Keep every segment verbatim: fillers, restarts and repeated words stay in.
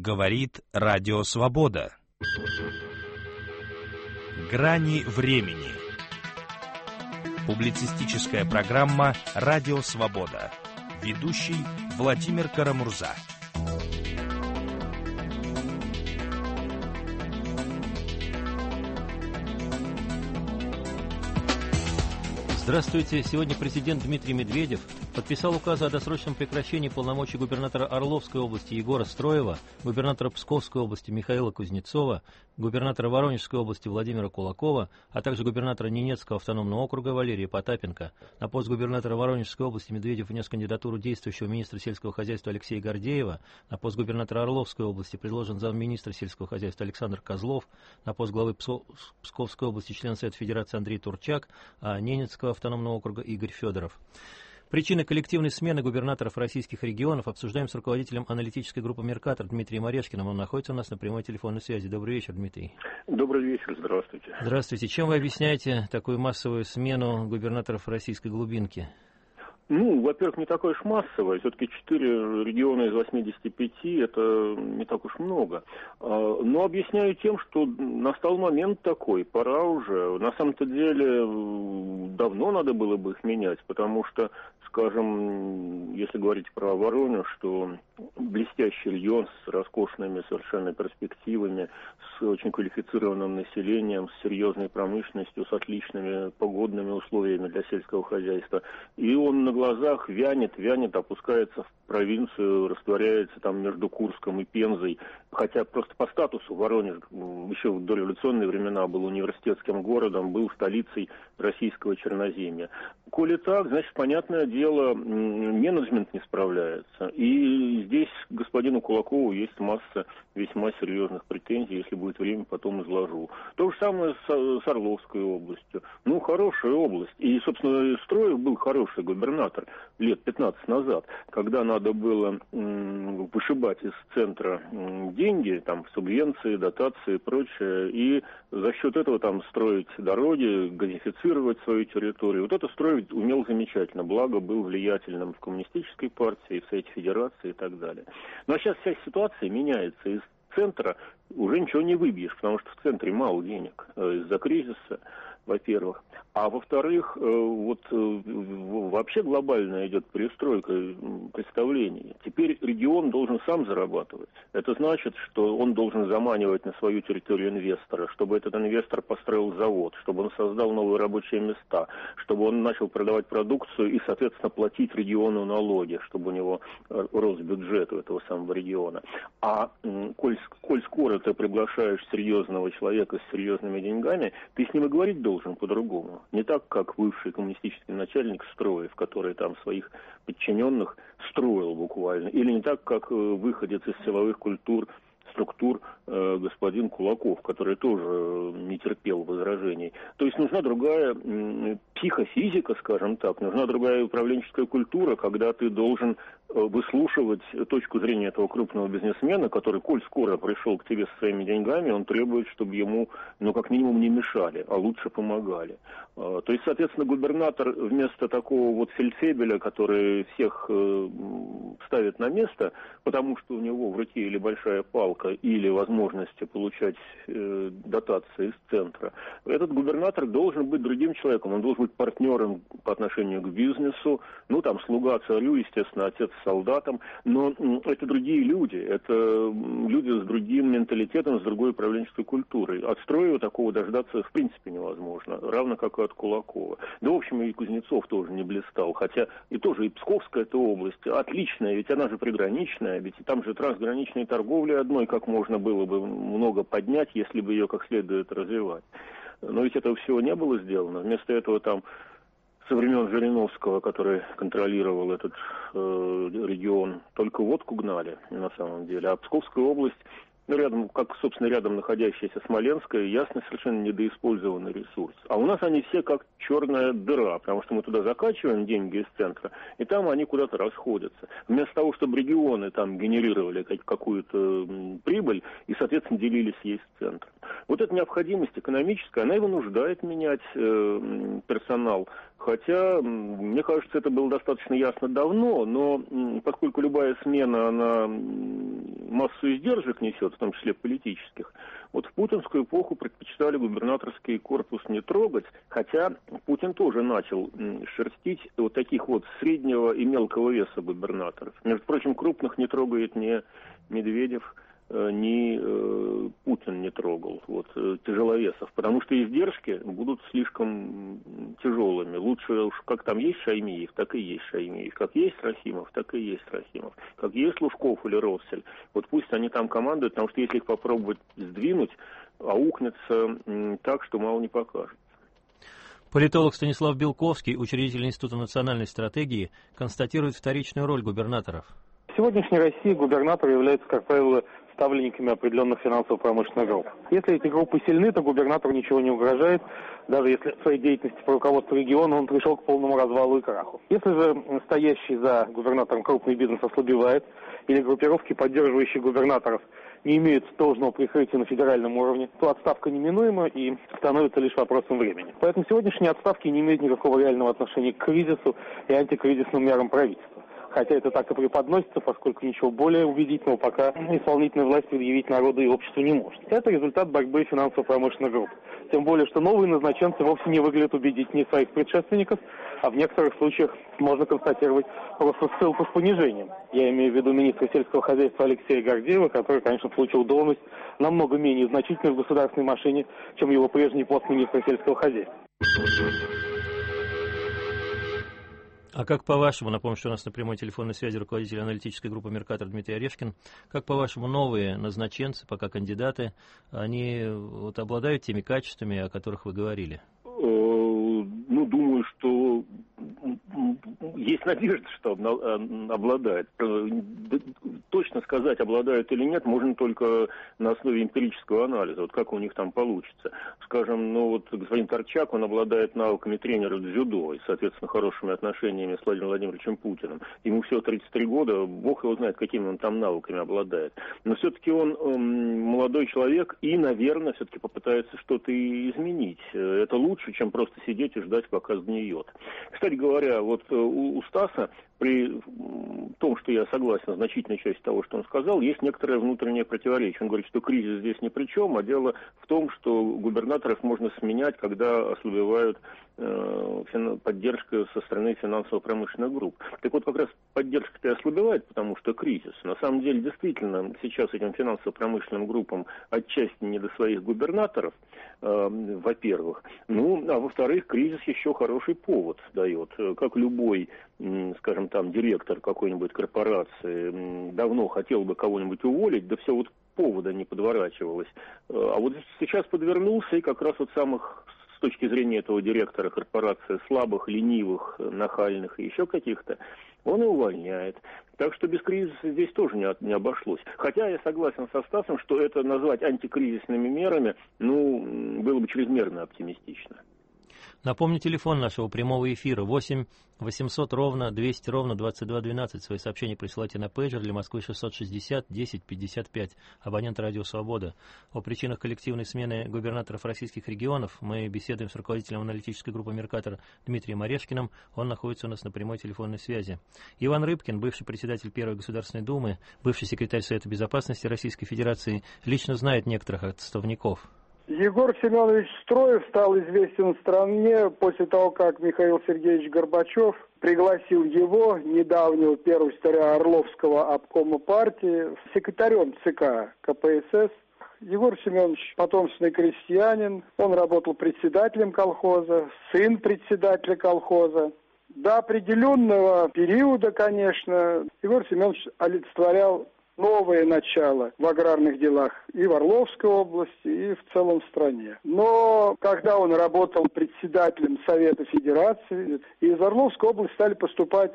Говорит Радио Свобода. Грани времени. Публицистическая программа «Радио Свобода». Ведущий Владимир Карамурза. Здравствуйте. Сегодня президент Дмитрий Медведев подписал указ о досрочном прекращении полномочий губернатора Орловской области Егора Строева, губернатора Псковской области Михаила Кузнецова, губернатора Воронежской области Владимира Кулакова, а также губернатора Ненецкого автономного округа Валерия Потапенко. На пост губернатора Воронежской области Медведев внес кандидатуру действующего министра сельского хозяйства Алексея Гордеева. На пост губернатора Орловской области предложен замминистра сельского хозяйства Александр Козлов. На пост главы Псковской области член Совета Федерации Андрей Турчак, а Ненецкого автономного округа Игорь Федоров. Причины коллективной смены губернаторов российских регионов обсуждаем с руководителем аналитической группы «Меркатор» Дмитрием Орешкиным. Он находится у нас на прямой телефонной связи. Добрый вечер, Дмитрий. Добрый вечер, здравствуйте. Здравствуйте. Чем вы объясняете такую массовую смену губернаторов российской глубинки? Ну, во-первых, не такое уж массовое. Все-таки четыре региона из восьмидесяти пяти – это не так уж много. Но объясняю тем, что настал момент такой, пора уже. На самом-то деле давно надо было бы их менять, потому что, скажем, если говорить про Воронеж, что блестящий регион с роскошными совершенно перспективами, с очень квалифицированным населением, с серьезной промышленностью, с отличными погодными условиями для сельского хозяйства. И он на глазах вянет, вянет, опускается в провинцию, растворяется там между Курском и Пензой. Хотя просто по статусу Воронеж еще в дореволюционные времена был университетским городом, был столицей российского Черноземья. Коли так, значит, понятное дело, менеджмент не справляется. И здесь господину Кулакову есть масса весьма серьезных претензий, если будет время, потом изложу. То же самое с, с Орловской областью. Ну, хорошая область. И, собственно, Строев был хороший губернатор лет пятнадцать назад, когда надо было м, вышибать из центра м, деньги, там, субвенции, дотации и прочее, и за счет этого там строить дороги, газифицировать свою территорию. Вот это Строев умел замечательно, благо был влиятельным в коммунистической партии, в Совете Федерации и так далее. Но сейчас вся ситуация меняется. Из центра уже ничего не выбьешь, потому что в центре мало денег э, из-за кризиса, во-первых. А во-вторых, вот вообще глобальная идет перестройка представлений. Теперь регион должен сам зарабатывать. Это значит, что он должен заманивать на свою территорию инвестора, чтобы этот инвестор построил завод, чтобы он создал новые рабочие места, чтобы он начал продавать продукцию и, соответственно, платить региону налоги, чтобы у него рос бюджет у этого самого региона. А коль, коль скоро ты приглашаешь серьезного человека с серьезными деньгами, ты с ним и говорить должен по-другому. Не так, как бывший коммунистический начальник Строев, который там своих подчиненных строил буквально. Или не так, как выходец из силовых культур, структур э, господин Кулаков, который тоже не терпел возражений. То есть нужна другая э, психофизика, скажем так, нужна другая управленческая культура, когда ты должен э, выслушивать точку зрения этого крупного бизнесмена, который, коль скоро пришел к тебе со своими деньгами, он требует, чтобы ему, ну, как минимум, не мешали, а лучше помогали. Э, то есть, соответственно, губернатор вместо такого вот фельдфебеля, который всех э, ставит на место, потому что у него в руке или большая палка, или возможности получать э, дотации из центра, этот губернатор должен быть другим человеком, он должен быть партнером по отношению к бизнесу, ну там слуга царю, естественно, отец солдатам, но э, это другие люди, это люди с другим менталитетом, с другой управленческой культурой. От Строева такого дождаться в принципе невозможно, равно как и от Кулакова. Да, в общем, и Кузнецов тоже не блистал, хотя и тоже и Псковская эта область отличная, ведь она же приграничная, ведь там же трансграничной торговли одной, как можно было бы много поднять, если бы ее как следует развивать. Но ведь этого всего не было сделано. Вместо этого там со времен Жириновского, который контролировал этот э, регион, только водку гнали на самом деле. А Псковская область, ну, рядом, как, собственно, рядом находящаяся Смоленская, ясно, совершенно недоиспользованный ресурс. А у нас они все как черная дыра, потому что мы туда закачиваем деньги из центра, и там они куда-то расходятся. Вместо того, чтобы регионы там генерировали какую-то прибыль и, соответственно, делились ей с центром. Вот эта необходимость экономическая, она и вынуждает менять э, персонал. Хотя, мне кажется, это было достаточно ясно давно, но поскольку любая смена, она массу издержек несет, в том числе политических. Вот в путинскую эпоху предпочитали губернаторский корпус не трогать, хотя Путин тоже начал шерстить вот таких вот среднего и мелкого веса губернаторов. Между прочим, крупных не трогает ни Медведев, ни э, Путин не трогал, вот, э, тяжеловесов, потому что издержки будут слишком тяжелыми. Лучше уж как там есть Шаймиев, так и есть Шаймиев. Как есть Рахимов, так и есть Рахимов. Как есть Лужков или Россель, вот пусть они там командуют, потому что если их попробовать сдвинуть, аукнется м, так, что мало не покажет. Политолог Станислав Белковский, учредитель Института национальной стратегии, констатирует вторичную роль губернаторов. В сегодняшней России губернаторы являются, как правило, ставленниками определенных финансово-промышленных групп. Если эти группы сильны, то губернатору ничего не угрожает, даже если в своей деятельности по руководству региона он пришел к полному развалу и краху. Если же стоящий за губернатором крупный бизнес ослабевает, или группировки, поддерживающие губернаторов, не имеют должного прикрытия на федеральном уровне, то отставка неминуема и становится лишь вопросом времени. Поэтому сегодняшние отставки не имеют никакого реального отношения к кризису и антикризисным мерам правительства. Хотя это так и преподносится, поскольку ничего более убедительного пока исполнительная власть предъявить народу и обществу не может. Это результат борьбы финансово-промышленных групп. Тем более, что новые назначенцы вовсе не выглядят убедительнее своих предшественников, а в некоторых случаях можно констатировать просто ссылку с понижением. Я имею в виду министра сельского хозяйства Алексея Гордеева, который, конечно, получил должность намного менее значительную в государственной машине, чем его прежний пост министра сельского хозяйства. А как по-вашему, напомню, что у нас на прямой телефонной связи руководитель аналитической группы «Меркатор» Дмитрий Орешкин, как по-вашему новые назначенцы, пока кандидаты, они вот обладают теми качествами, о которых вы говорили? Ну, думаю, что есть надежда, что обладает. Точно сказать, обладают или нет, можно только на основе эмпирического анализа, вот как у них там получится. Скажем, ну вот господин Торчак, он обладает навыками тренера в дзюдо и, соответственно, хорошими отношениями с Владимиром Владимировичем Путиным. Ему всего тридцать три года, бог его знает, какими он там навыками обладает. Но все-таки он эм, молодой человек и, наверное, все-таки попытается что-то изменить. Это лучше, чем просто сидеть и ждать, пока сгниет. Кстати говоря, вот у, у Стаса, при том, что я согласен с значительной частью того, что он сказал, есть некоторое внутреннее противоречие. Он говорит, что кризис здесь ни при чем, а дело в том, что губернаторов можно сменять, когда ослабевают э, поддержка со стороны финансово-промышленных групп. Так вот, как раз поддержка-то и ослабевает, потому что кризис. На самом деле, действительно, сейчас этим финансово-промышленным группам отчасти не до своих губернаторов, э, во-первых. Ну, а во-вторых, кризис еще хороший повод дает. Как любой, скажем, там, директор какой-нибудь корпорации давно хотел бы кого-нибудь уволить, да все вот повода не подворачивалось. А вот сейчас подвернулся, и как раз вот самых, с точки зрения этого директора корпорации, слабых, ленивых, нахальных и еще каких-то, он и увольняет. Так что без кризиса здесь тоже не, не обошлось. Хотя я согласен со Стасом, что это назвать антикризисными мерами, ну, было бы чрезмерно оптимистично. Напомню, телефон нашего прямого эфира восемь восемьсот ровно двести ровно двадцать два двенадцать. Свои сообщения присылайте на пейджер для Москвы шестьсот шестьдесят десять пятьдесят пять. Абонент «Радио Свобода». О причинах коллективной смены губернаторов российских регионов мы беседуем с руководителем аналитической группы «Меркатор» Дмитрием Орешкиным. Он находится у нас на прямой телефонной связи. Иван Рыбкин, бывший председатель Первой Государственной Думы, бывший секретарь Совета Безопасности Российской Федерации, лично знает некоторых отставников. Егор Семенович Строев стал известен в стране после того, как Михаил Сергеевич Горбачев пригласил его, недавнего первого секретаря Орловского обкома партии, секретарем ЦК КПСС. Егор Семенович потомственный крестьянин, он работал председателем колхоза, сын председателя колхоза. До определенного периода, конечно, Егор Семенович олицетворял новое начало в аграрных делах и в Орловской области, и в целом в стране. Но когда он работал председателем Совета Федерации, из Орловской области стали поступать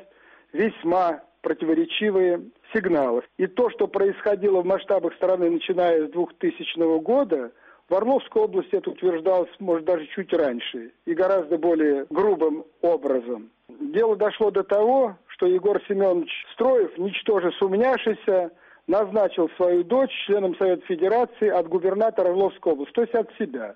весьма противоречивые сигналы. И то, что происходило в масштабах страны, начиная с двухтысячного года, в Орловской области это утверждалось, может, даже чуть раньше, и гораздо более грубым образом. Дело дошло до того, что Егор Семенович Строев, ничтоже сумняшися, назначил свою дочь членом Совета Федерации от губернатора Орловской области, то есть от себя.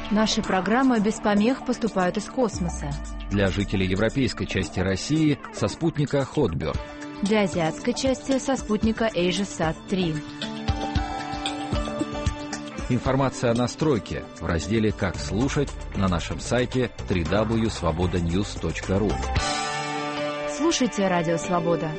Наши программы без помех поступают из космоса. Для жителей европейской части России со спутника Хотберг. Для азиатской части со спутника AsiaSat три. Информация о настройке в разделе «Как слушать» на нашем сайте дабл ю дабл ю дабл ю точка свобода ньюс точка ру. Слушайте Радио Свобода.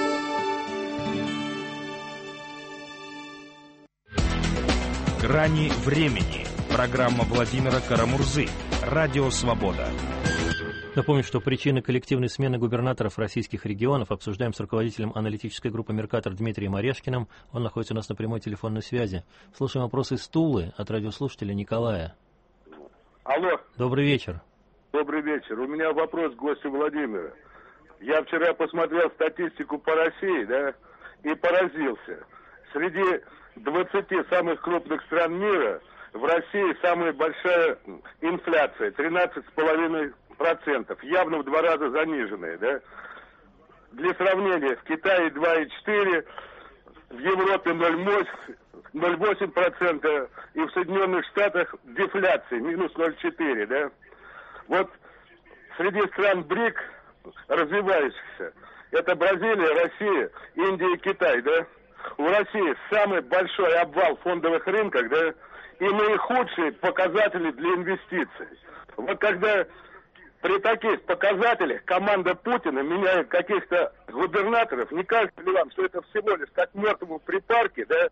«Грани времени». Программа Владимира Карамурзы. Радио Свобода. Напомню, что причины коллективной смены губернаторов российских регионов обсуждаем с руководителем аналитической группы «Меркатор» Дмитрием Орешкиным. Он находится у нас на прямой телефонной связи. Слушаем вопросы из Тулы от радиослушателя Николая. Алло. Добрый вечер. Добрый вечер. У меня вопрос к гостю Владимира. Я вчера посмотрел статистику по России, да, и поразился. Среди двадцати самых крупных стран мира в России самая большая инфляция, тринадцать с половиной процентов, явно в два раза заниженная, да. Для сравнения, в Китае два и четыре, в Европе ноль целых восемь десятых процента и в Соединенных Штатах дефляция, минус ноль целых четыре десятых, да. Вот среди стран БРИК развивающихся, это Бразилия, Россия, Индия и Китай, да. У России самый большой обвал в фондовых рынках, да, и наихудшие показатели для инвестиций. Вот когда при таких показателях команда Путина меняет каких-то губернаторов, не кажется ли вам, что это всего лишь как мертвому припарке, да?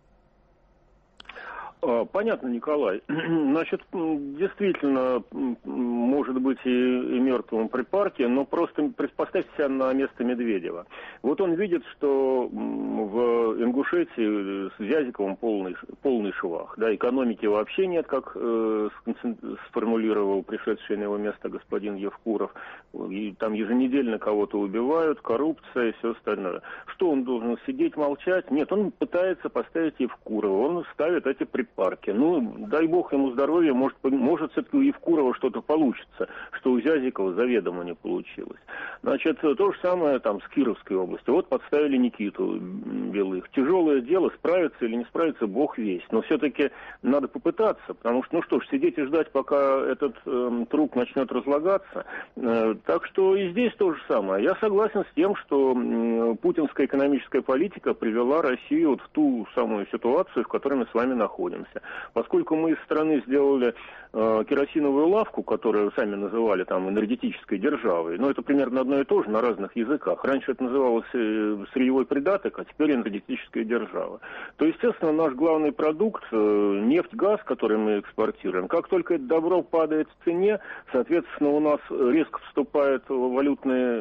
Понятно, Николай. Значит, действительно, может быть и, и мертвому припарке, но просто представьте себя на место Медведева. Вот он видит, что в Ингушетии с Вязиковым полный, полный швах. Да, экономики вообще нет, как э, сформулировал пришедший на его место господин Евкуров. И там еженедельно кого-то убивают, коррупция и все остальное. Что он должен сидеть, молчать? Нет, он пытается поставить Евкурова. Он ставит эти припарки. Парке. Ну, дай бог ему здоровья, может, может все-таки у Евкурова что-то получится, что у Зязикова заведомо не получилось. Значит, то же самое там с Кировской областью. Вот подставили Никиту Белых. Тяжелое дело, справится или не справится, бог весть. Но все-таки надо попытаться, потому что, ну что ж, сидеть и ждать, пока этот э, труп начнет разлагаться. Э, так что и здесь то же самое. Я согласен с тем, что э, путинская экономическая политика привела Россию вот в ту самую ситуацию, в которой мы с вами находимся. Поскольку мы из страны сделали э, керосиновую лавку, которую сами называли там энергетической державой, но это примерно одно и то же на разных языках. Раньше это называлось э, сырьевой придаток, а теперь энергетическая держава. То, естественно, наш главный продукт, э, нефть, газ, который мы экспортируем, как только это добро падает в цене, соответственно, у нас резко вступает валютные,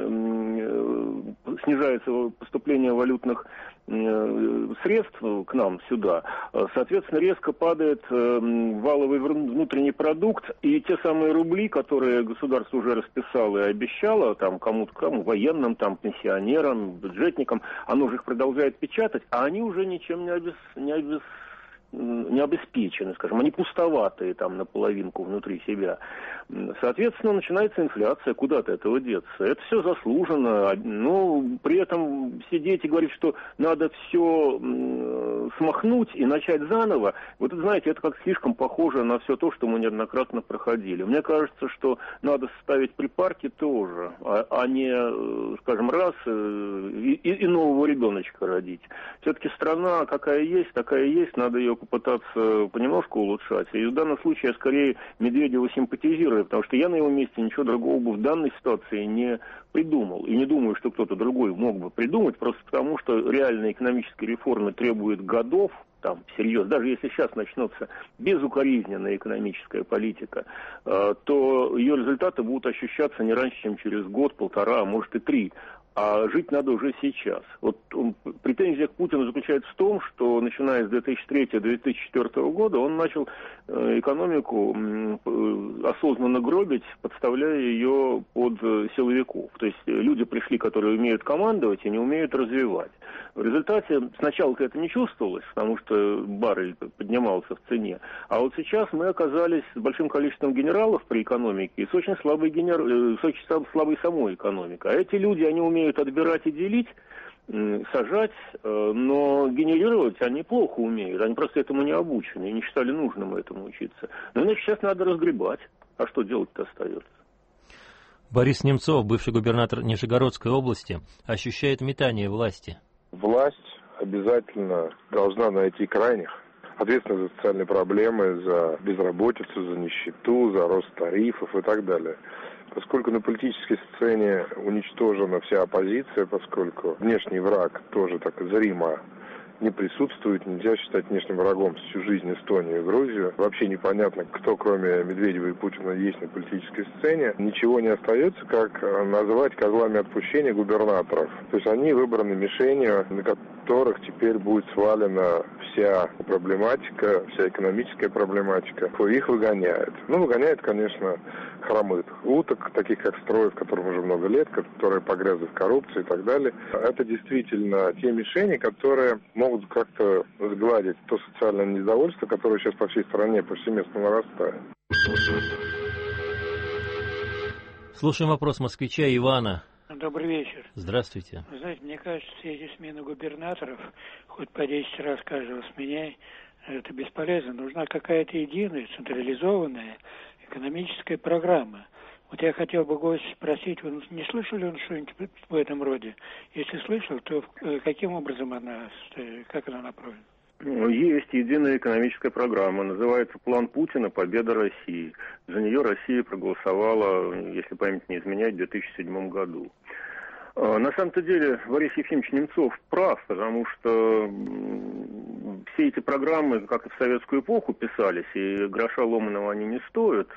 э, снижается поступление валютных средств к нам сюда, соответственно, резко падает валовый внутренний продукт, и те самые рубли, которые государство уже расписало и обещало там кому-то, кому, военным, там, пенсионерам, бюджетникам, оно же их продолжает печатать, а они уже ничем не обес... не обес... не обеспечены, скажем, они пустоватые там наполовинку внутри себя. Соответственно, начинается инфляция, куда от этого деться. Это все заслуженно, но при этом сидеть и говорить, что надо все смахнуть и начать заново, вот это, знаете, это как слишком похоже на все то, что мы неоднократно проходили. Мне кажется, что надо ставить припарки тоже, а, а не, скажем, раз и, и нового ребеночка родить. Все-таки страна какая есть, такая есть, надо ее попытаться понемножку улучшать. И в данном случае я скорее Медведева симпатизирую, потому что я на его месте ничего другого бы в данной ситуации не придумал. И не думаю, что кто-то другой мог бы придумать, просто потому что реальные экономические реформы требуют годов, там, серьезно, даже если сейчас начнется безукоризненная экономическая политика, э, то ее результаты будут ощущаться не раньше, чем через год, полтора, а может и три. А жить надо уже сейчас. Вот он, претензия к Путину заключается в том, что начиная с две тысячи третьего — две тысячи четвёртого года он начал э, экономику э, осознанно гробить, подставляя ее под э, силовиков. То есть люди пришли, которые умеют командовать и не умеют развивать. В результате сначала-то это не чувствовалось, потому что баррель поднимался в цене. А вот сейчас мы оказались с большим количеством генералов при экономике и с очень слабой, генер... с очень слабой самой экономикой. А эти люди, они умеют отбирать и делить, сажать, но генерировать они плохо умеют. Они просто этому не обучены и не считали нужным этому учиться. Но иначе сейчас надо разгребать. А что делать-то остается? Борис Немцов, бывший губернатор Нижегородской области, ощущает метание власти. Власть обязательно должна найти крайних, ответственных за социальные проблемы, за безработицу, за нищету, за рост тарифов и так далее. Поскольку на политической сцене уничтожена вся оппозиция, поскольку внешний враг тоже так зримо не присутствует, нельзя считать внешним врагом всю жизнь Эстонию и Грузию. Вообще непонятно, кто кроме Медведева и Путина есть на политической сцене. Ничего не остается, как назвать козлами отпущения губернаторов. То есть они выбраны мишенью, на которых теперь будет свалена вся проблематика, вся экономическая проблематика. Их выгоняют. Ну, выгоняют, конечно, хромых уток, таких как Строев, которым уже много лет, которые погрязли в коррупции и так далее. Это действительно те мишени, которые могут как-то сгладить то социальное недовольство, которое сейчас по всей стране повсеместно нарастает. Слушаем вопрос москвича Ивана. Добрый вечер. Здравствуйте. Вы знаете, мне кажется, все эти смены губернаторов, хоть по десять раз каждого сменяй, это бесполезно. Нужна какая-то единая, централизованная экономическая программа. Вот я хотел бы гость спросить, вы не слышали он что-нибудь в этом роде? Если слышал, то каким образом она, как она направлена? Есть единая экономическая программа, называется «План Путина. Победа России». За нее Россия проголосовала, если память не изменяет, в две тысячи седьмом году. На самом-то деле Борис Ефимович Немцов прав, потому что все эти программы, как и в советскую эпоху, писались, и гроша ломаного они не стоят,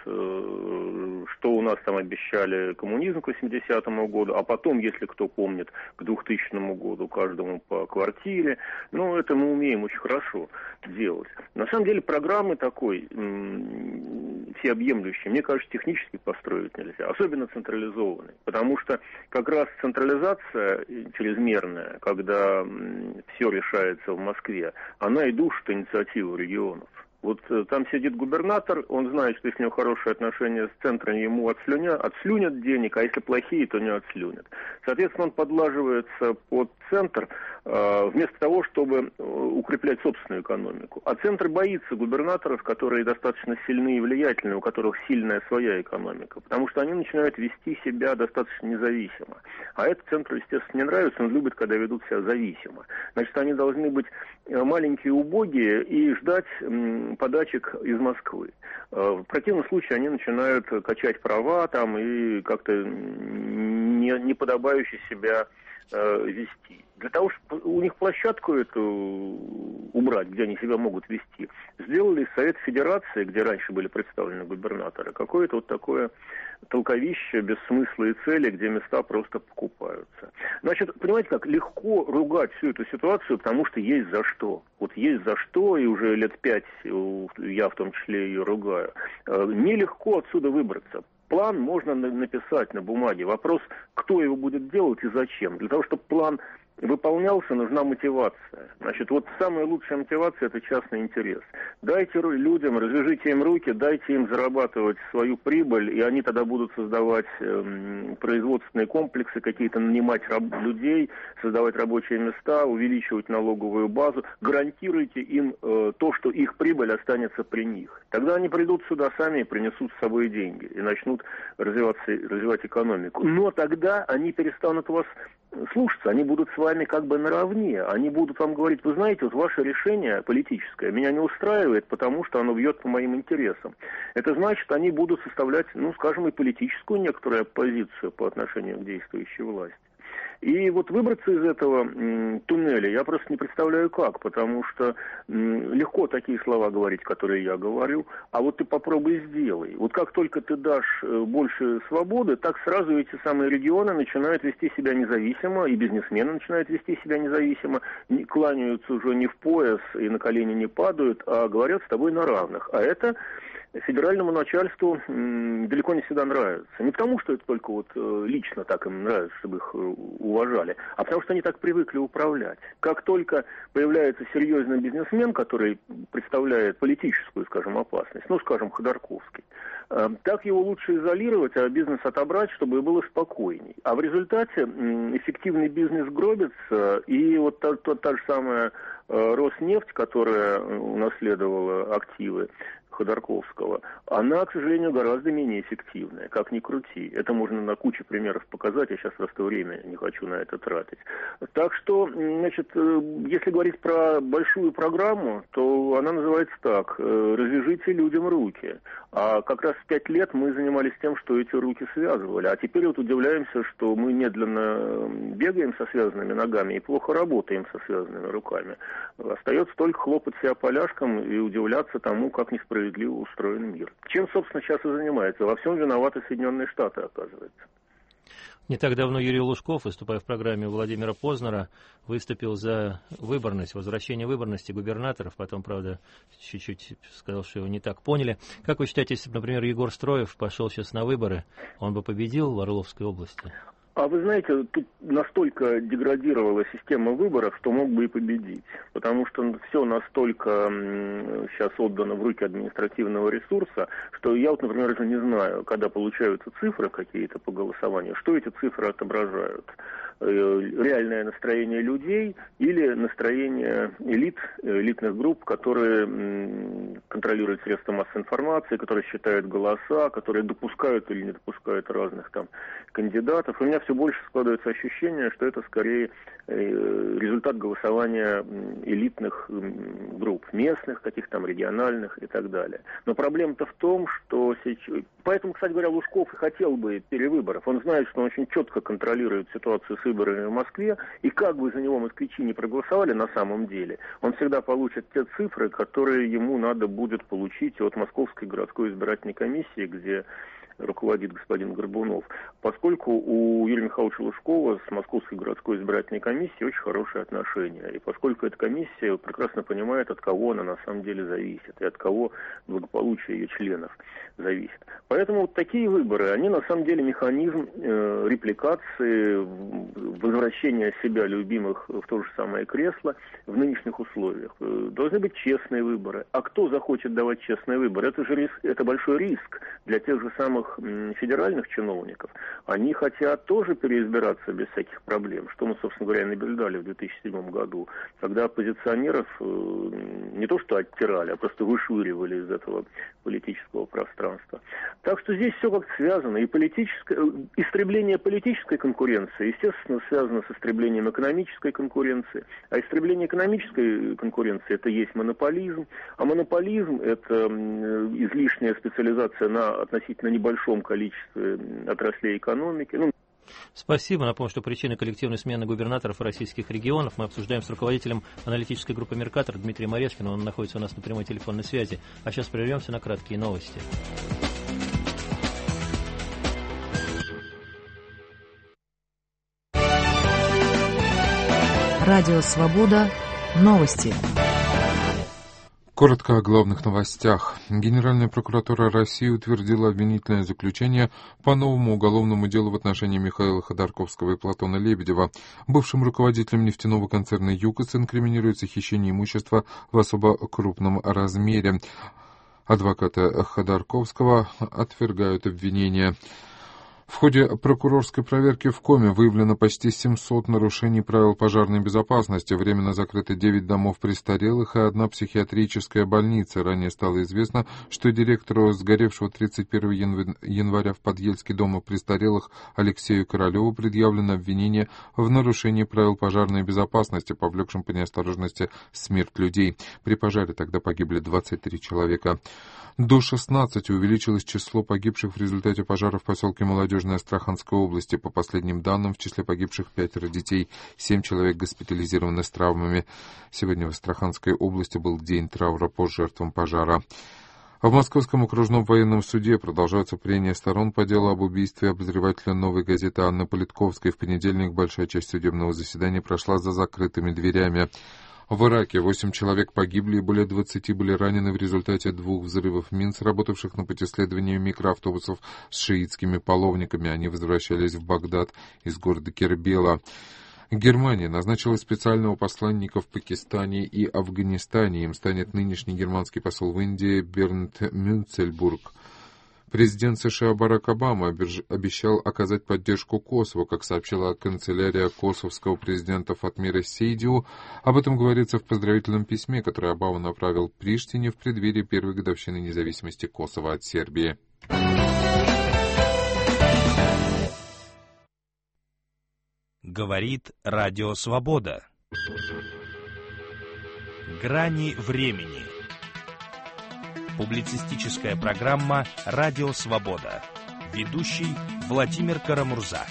что у нас там обещали коммунизм к восьмидесятому году, а потом, если кто помнит, к двухтысячному году каждому по квартире. Ну, это мы умеем очень хорошо делать. На самом деле программы такой, всеобъемлющей, мне кажется, технически построить нельзя, особенно централизованной, потому что как раз централизованная Централизация чрезмерная, когда все решается в Москве, она и душит инициативу регионов. Вот там сидит губернатор, он знает, что если у него хорошие отношения с центром, ему отслюнят, отслюнят денег, а если плохие, то не отслюнят. Соответственно, он подлаживается под центр, э, вместо того, чтобы укреплять собственную экономику. А центр боится губернаторов, которые достаточно сильны и влиятельны, у которых сильная своя экономика, потому что они начинают вести себя достаточно независимо. А это центру, естественно, не нравится, он любит, когда ведут себя зависимо. Значит, они должны быть маленькие, убогие и ждать подачек из Москвы. В противном случае они начинают качать права там и как-то не, не подобающе себя э, вести. Для того, чтобы у них площадку эту убрать, где они себя могут вести, сделали Совет Федерации, где раньше были представлены губернаторы, какое-то вот такое толковище без смысла и цели, где места просто покупаются. Значит, понимаете, как легко ругать всю эту ситуацию, потому что есть за что. Вот есть за что, и уже лет пять я в том числе ее ругаю. Нелегко отсюда выбраться. План можно написать на бумаге. Вопрос, кто его будет делать и зачем. Для того, чтобы план выполнялся, нужна мотивация. Значит, вот самая лучшая мотивация – это частный интерес. Дайте людям, развяжите им руки, дайте им зарабатывать свою прибыль, и они тогда будут создавать э, производственные комплексы, какие-то нанимать раб- людей, создавать рабочие места, увеличивать налоговую базу. Гарантируйте им э, то, что их прибыль останется при них. Тогда они придут сюда сами и принесут с собой деньги, и начнут развиваться, развивать экономику. Но тогда они перестанут вас слушаться, они будут с вами как бы наравне, они будут вам говорить: вы знаете, вот ваше решение политическое меня не устраивает, потому что оно бьет по моим интересам. Это значит, они будут составлять, ну, скажем, и политическую некоторую оппозицию по отношению к действующей власти. И вот выбраться из этого м, туннеля я просто не представляю как, потому что м, легко такие слова говорить, которые я говорю, а вот ты попробуй сделай. Вот как только ты дашь э, больше свободы, так сразу эти самые регионы начинают вести себя независимо, и бизнесмены начинают вести себя независимо, не, кланяются уже не в пояс и на колени не падают, а говорят с тобой на равных. А это федеральному начальству м, далеко не всегда нравится. Не потому, что это только вот э, лично так им нравится, чтобы их э, уважали, а потому что они так привыкли управлять. Как только появляется серьезный бизнесмен, который представляет политическую, скажем, опасность, ну, скажем, Ходорковский, Так его лучше изолировать, а бизнес отобрать, чтобы было спокойней. А в результате эффективный бизнес гробится, и вот та, та, та же самая Роснефть, которая унаследовала активы Ходорковского, она, к сожалению, гораздо менее эффективная, как ни крути. Это можно на куче примеров показать, я сейчас просто время не хочу на это тратить. Так что, значит, если говорить про большую программу, то она называется так: «Развяжите людям руки». А как раз в пять лет мы занимались тем, что эти руки связывали. А теперь вот удивляемся, что мы медленно бегаем со связанными ногами и плохо работаем со связанными руками. Остается только хлопать себя поляшком и удивляться тому, как несправедливо устроен мир. Чем, собственно, сейчас и занимается. Во всем виноваты Соединенные Штаты, оказывается. Не так давно Юрий Лужков, выступая в программе Владимира Познера, выступил за выборность, возвращение выборности губернаторов. Потом, правда, чуть-чуть сказал, что его не так поняли. Как вы считаете, если бы, например, Егор Строев пошел сейчас на выборы, он бы победил в Орловской области? А вы знаете, тут настолько деградировала система выборов, что мог бы и победить. Потому что все настолько сейчас отдано в руки административного ресурса, что я вот, например, уже не знаю, когда получаются цифры какие-то по голосованию, что эти цифры отображают. Реальное настроение людей или настроение элит, элитных групп, которые контролируют средства массовой информации, которые считают голоса, которые допускают или не допускают разных там кандидатов. У меня все больше складывается ощущение, что это скорее результат голосования элитных групп, местных, каких-то там региональных и так далее. Но проблема-то в том, что сейчас... Поэтому, кстати говоря, Лужков и хотел бы перевыборов. Он знает, что он очень четко контролирует ситуацию с выборами в Москве, и как бы за него москвичи не проголосовали на самом деле, он всегда получит те цифры, которые ему надо будет получить от Московской городской избирательной комиссии, где руководит господин Горбунов, поскольку у Юрия Михайловича Лужкова с Московской городской избирательной комиссией очень хорошие отношения, и поскольку эта комиссия прекрасно понимает, от кого она на самом деле зависит, и от кого благополучие ее членов зависит. Поэтому вот такие выборы, они на самом деле механизм э, репликации, возвращения себя любимых в то же самое кресло в нынешних условиях. Должны быть честные выборы. А кто захочет давать честные выборы? Это же риск, это большой риск для тех же самых федеральных чиновников. Они хотят тоже переизбираться без всяких проблем, что мы, собственно говоря, наблюдали в две тысячи седьмом году, когда оппозиционеров не то что оттирали, а просто вышвыривали из этого политического пространства. Так что здесь все как-то связано. И политическое, истребление политической конкуренции, естественно, связано с истреблением экономической конкуренции. А истребление экономической конкуренции – это есть монополизм. А монополизм – это излишняя специализация на относительно небольшом количестве отраслей экономики. Ну, Спасибо. Напомню, что причины коллективной смены губернаторов российских регионов мы обсуждаем с руководителем аналитической группы «Меркатор» Дмитрием Орешкиным. Он находится у нас на прямой телефонной связи. А сейчас прервемся на краткие новости. Радио «Свобода». Новости. Коротко о главных новостях. Генеральная прокуратура России утвердила обвинительное заключение по новому уголовному делу в отношении Михаила Ходорковского и Платона Лебедева. Бывшим руководителем нефтяного концерна «ЮКОС» инкриминируется хищение имущества в особо крупном размере. Адвокаты Ходорковского отвергают обвинения. В ходе прокурорской проверки в Коме выявлено почти семьсот нарушений правил пожарной безопасности. Временно закрыты девять домов престарелых и одна психиатрическая больница. Ранее стало известно, что директору сгоревшего тридцать первого января в Подъельске дома престарелых Алексею Королеву предъявлено обвинение в нарушении правил пожарной безопасности, повлекшем по неосторожности смерть людей. При пожаре тогда погибли двадцать три человека. До шестнадцати увеличилось число погибших в результате пожара в поселке Молодежной Астраханской области. По последним данным, в числе погибших пятеро детей, семь человек госпитализированы с травмами. Сегодня в Астраханской области был день траура по жертвам пожара. В Московском окружном военном суде продолжаются прения сторон по делу об убийстве обозревателя «Новой газеты» Анны Политковской. В понедельник большая часть судебного заседания прошла за закрытыми дверями. В Ираке восемь человек погибли и более двадцати были ранены в результате двух взрывов мин, сработавших на пути следования микроавтобусов с шиитскими паломниками. Они возвращались в Багдад из города Кербела. Германия назначила специального посланника в Пакистане и Афганистане. Им станет нынешний германский посол в Индии Бернт Мюнцельбург. Президент США Барак Обама обещал оказать поддержку Косово, как сообщила канцелярия косовского президента Фатмира Сейдиу. Об этом говорится в поздравительном письме, которое Обама направил Приштине в преддверии первой годовщины независимости Косово от Сербии. Говорит Радио Свобода. Грани времени. Публицистическая программа «Радио Свобода». Ведущий Владимир Карамурза.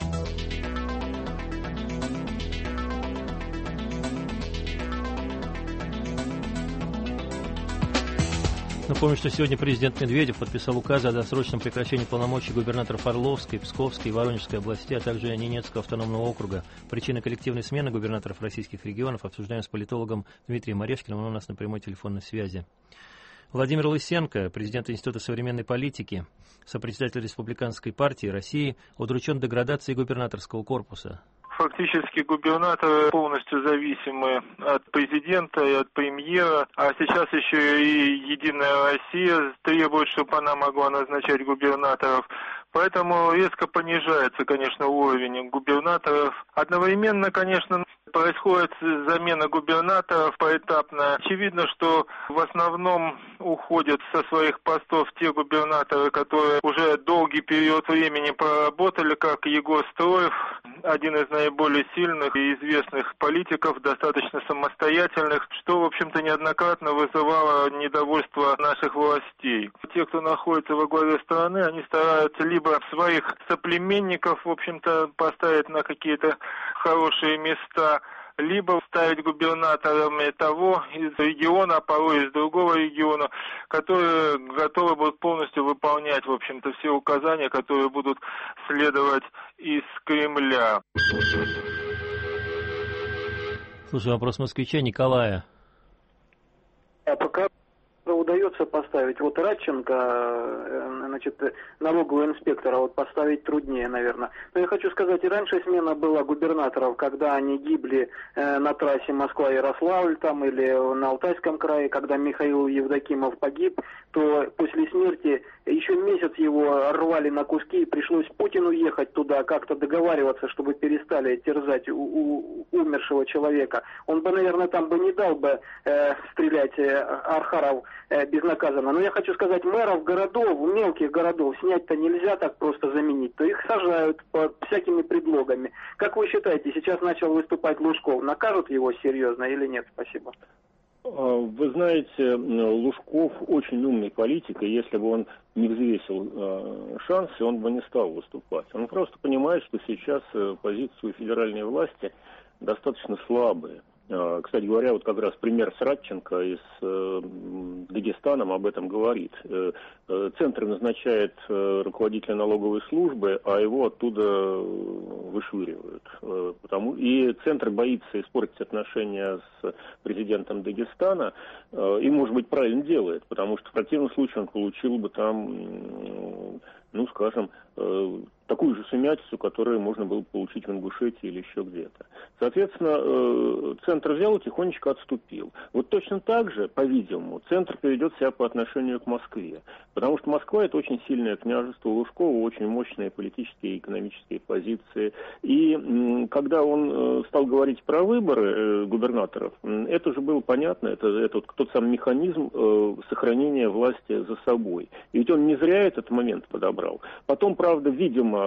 Напомню, что сегодня президент Медведев подписал указы о досрочном прекращении полномочий губернаторов Орловской, Псковской и Воронежской областей, а также Ненецкого автономного округа. Причины коллективной смены губернаторов российских регионов обсуждаем с политологом Дмитрием Орешкиным, он у нас на прямой телефонной связи. Владимир Лысенко, президент Института современной политики, сопредседатель Республиканской партии России, удручен деградацией губернаторского корпуса. Фактически губернаторы полностью зависимы от президента и от премьера, а сейчас еще и Единая Россия требует, чтобы она могла назначать губернаторов. Поэтому резко понижается, конечно, уровень губернаторов. Одновременно, конечно, происходит замена губернаторов поэтапно. Очевидно, что в основном уходят со своих постов те губернаторы, которые уже долгий период времени проработали, как Егор Строев, один из наиболее сильных и известных политиков, достаточно самостоятельных, что, в общем-то, неоднократно вызывало недовольство наших властей. Те, кто находится во главе страны, они стараются либо своих соплеменников, в общем-то, поставить на какие-то хорошие места, либо ставить губернаторами того из региона, а порой из другого региона, которые готовы будут полностью выполнять, в общем-то, все указания, которые будут следовать из Кремля. Слушай, вопрос москвича Николая. А пока удается поставить, вот Радченко, значит, налогового инспектора, вот поставить труднее, наверное. Но я хочу сказать, и раньше смена была губернаторов, когда они гибли э, на трассе Москва-Ярославль там или на Алтайском крае, когда Михаил Евдокимов погиб, то после смерти еще месяц его рвали на куски, и пришлось Путину ехать туда, как-то договариваться, чтобы перестали терзать у, у умершего человека. Он бы, наверное, там бы не дал бы э, стрелять э, Архаров э, безнаказанно. Но я хочу сказать, мэров городов, мелких городов снять-то нельзя так просто заменить, то их сажают под всякими предлогами. Как вы считаете, сейчас начал выступать Лужков, накажут его серьезно или нет? Спасибо. Вы знаете, Лужков очень умный политик, и если бы он не взвесил э, шансы, он бы не стал выступать. Он просто понимает, что сейчас э, позиции федеральной власти достаточно слабые. Э, кстати говоря, вот как раз пример с Радченко и с э, Дагестаном об этом говорит. Э, э, Центр назначает э, руководителя налоговой службы, а его оттуда вышвыривают. Э, потому... И Центр боится испортить отношения с президентом Дагестана, э, и, может быть, правильно делает, потому что в противном случае он получил бы там, э, ну, скажем, э, такую же сумятицу, которую можно было получить в Ингушетии или еще где-то. Соответственно, э, Центр взял и тихонечко отступил. Вот точно так же, по-видимому, Центр поведет себя по отношению к Москве, потому что Москва – это очень сильное княжество, у Лужкова очень мощные политические и экономические позиции. И э, когда он э, стал говорить про выборы э, губернаторов, э, это уже было понятно, это, это вот тот самый механизм э, сохранения власти за собой. И ведь он не зря этот момент подобрал. Потом, правда, видимо,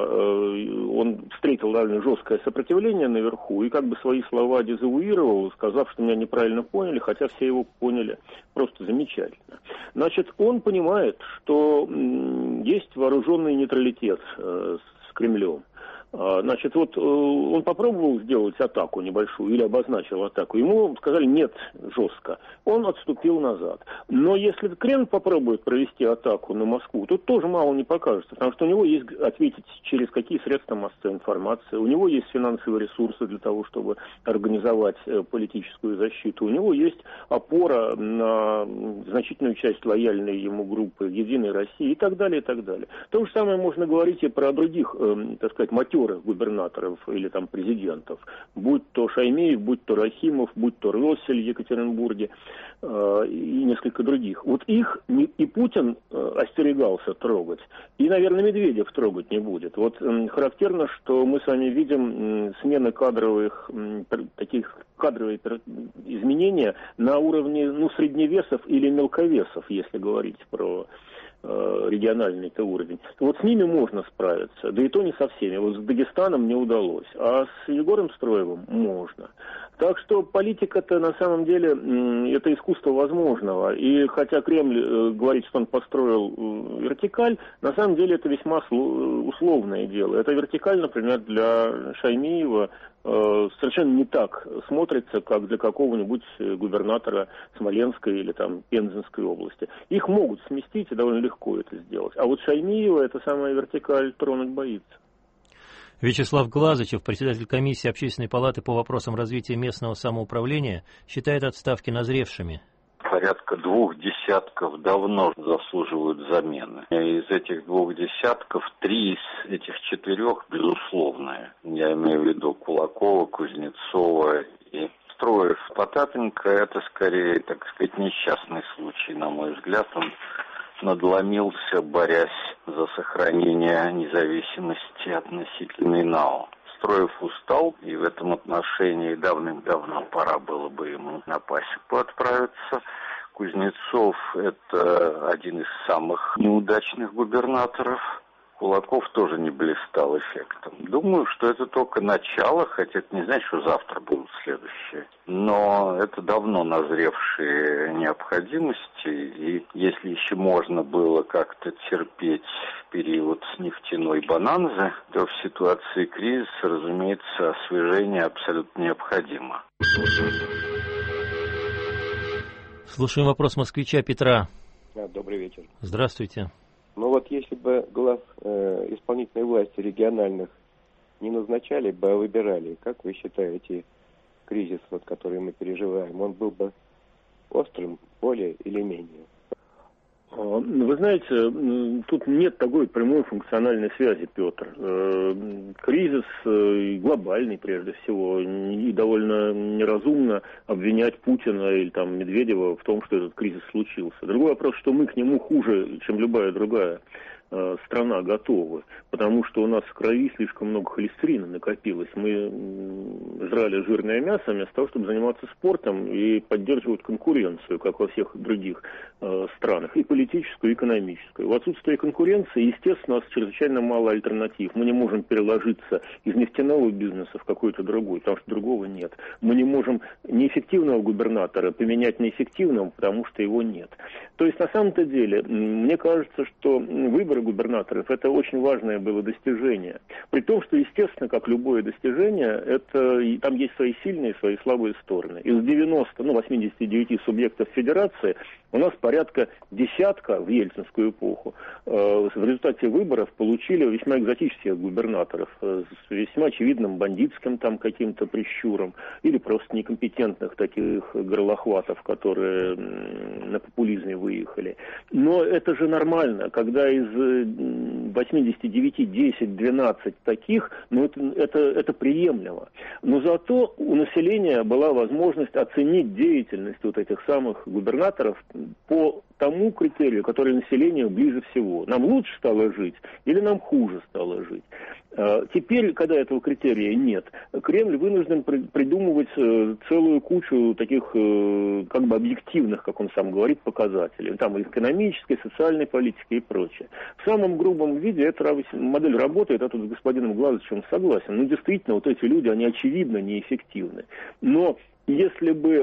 он встретил довольно жесткое сопротивление наверху и как бы свои слова дезавуировал, сказав, что меня неправильно поняли, хотя все его поняли просто замечательно. Значит, он понимает, что есть вооруженный нейтралитет с Кремлем. Значит, вот он попробовал сделать атаку небольшую или обозначил атаку. Ему сказали нет жестко. Он отступил назад. Но если Кремль попробует провести атаку на Москву, тут тоже мало не покажется, потому что у него есть ответить через какие средства массовой информации, у него есть финансовые ресурсы для того, чтобы организовать политическую защиту, у него есть опора на значительную часть лояльной ему группы Единой России и так далее, и так далее. То же самое можно говорить и про других, так сказать, матюк матерых губернаторов или там президентов, будь то Шаймеев, будь то Рахимов, будь то Россель в Екатеринбурге э, и несколько других. Вот их не, и Путин э, остерегался трогать, и, наверное, Медведев трогать не будет. Вот э, характерно, что мы с вами видим э, смены кадровых, э, таких кадровые изменения на уровне ну, средневесов или мелковесов, если говорить про региональный-то уровень. Вот с ними можно справиться, да и то не со всеми. Вот с Дагестаном не удалось, а с Егором Строевым можно. Так что политика-то на самом деле это искусство возможного. И хотя Кремль говорит, что он построил вертикаль, на самом деле это весьма условное дело. Это вертикаль, например, для Шаймиева совершенно не так смотрится, как для какого-нибудь губернатора Смоленской или там Пензенской области. Их могут сместить, и довольно легко это сделать. А вот Шаймиева эта самая вертикаль тронуть боится. Вячеслав Глазычев, председатель комиссии Общественной палаты по вопросам развития местного самоуправления, считает отставки назревшими. Порядка двух десятков давно заслуживают замены. Из этих двух десятков три из этих четырех безусловные. Я имею в виду Кулакова, Кузнецова и Строев. Потапенко — это скорее, так сказать, несчастный случай, на мой взгляд. Он надломился, борясь за сохранение независимости относительной НАО. Строев устал, и в этом отношении давным-давно пора было бы ему на пасеку отправиться. Кузнецов – это один из самых неудачных губернаторов. Кулаков тоже не блистал эффектом. Думаю, что это только начало, хотя это не значит, что завтра будут следующие. Но это давно назревшие необходимости, и если еще можно было как-то терпеть период нефтяной бонанзы, то в ситуации кризиса, разумеется, освежение абсолютно необходимо. Слушаем вопрос москвича Петра. Добрый вечер. Здравствуйте. Ну вот если бы глав э, исполнительной власти региональных не назначали бы, а выбирали, как вы считаете, кризис, вот, который мы переживаем, он был бы острым, более или менее? Вы знаете, тут нет такой прямой функциональной связи, Петр. Кризис глобальный, прежде всего, и довольно неразумно обвинять Путина или там Медведева в том, что этот кризис случился. Другой вопрос, что мы к нему хуже, чем любая другая страна, готовы, потому что у нас в крови слишком много холестерина накопилось. Мы жрали жирное мясо вместо того, чтобы заниматься спортом и поддерживать конкуренцию, как во всех других э, странах, и политическую, и экономическую. В отсутствие конкуренции, естественно, у нас чрезвычайно мало альтернатив. Мы не можем переложиться из нефтяного бизнеса в какой-то другой, потому что другого нет. Мы не можем неэффективного губернатора поменять на эффективного, потому что его нет. То есть, на самом-то деле, мне кажется, что выборы губернаторов — это очень важное было достижение. При том, что, естественно, как любое достижение, это, там есть свои сильные и свои слабые стороны. Из девяноста, ну, восьмидесяти девяти субъектов федерации у нас порядка десятка в ельцинскую эпоху э, в результате выборов получили весьма экзотических губернаторов э, с весьма очевидным бандитским там каким-то прищуром или просто некомпетентных таких горлохватов, которые э, на популизме выехали. Но это же нормально, когда из восьмидесяти девяти десять-двенадцать таких, ну это, это, это приемлемо. Но зато у населения была возможность оценить деятельность вот этих самых губернаторов по тому критерию, который населению ближе всего. Нам лучше стало жить или нам хуже стало жить. Теперь, когда этого критерия нет, Кремль вынужден придумывать целую кучу таких как бы объективных, как он сам говорит, показателей. Там экономической, социальной политики и прочее. В самом грубом виде эта модель работает, я тут с господином Глазычевым согласен. Ну, действительно, вот эти люди, они очевидно неэффективны. Но если бы